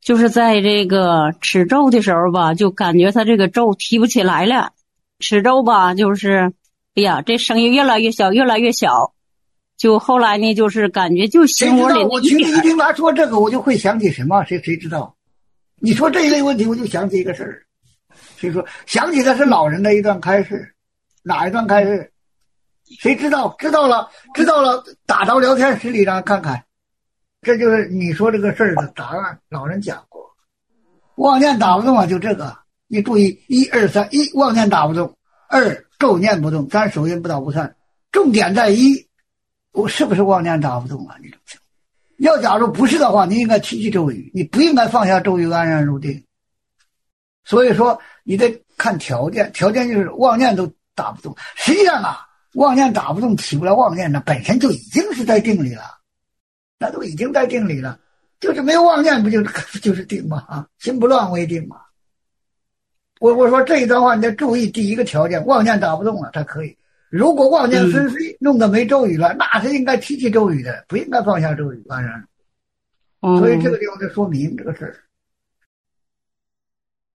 就是在这个吃粥的时候吧，就感觉他这个粥提不起来了。吃粥吧，就是哎呀，这声音越来越小，越来越小。就后来呢，就是感觉就心窝里那我听你一听他说这个，我就会想起什么？谁知道？你说这一类问题，我就想起一个事儿。所以说，想起的是老人的一段开示，哪一段开示？谁知道？知道了，打到聊天室里让看看。这就是你说这个事儿的答案。老人讲过，妄念打不动啊，就这个。你注意，1、2、3，妄念打不动；2咒念不动；3手印不倒不散。重点在1，我是不是妄念打不动啊？你这么想，要假如不是的话，你应该提咒语，你不应该放下咒语安然入定。所以说，你得看条件，条件就是妄念都打不动。实际上啊，妄念打不动，起不来妄念，那本身就已经是在定里了，那都已经在定里了，就是没有妄念，不就是定吗？啊，心不乱为定嘛。我说这一段话你得注意，第一个条件，妄念打不动了，它可以。如果妄念纷飞，弄得没咒语了，那是应该提起咒语的，不应该放下咒语，当然。所以这个地方就说明这个事儿。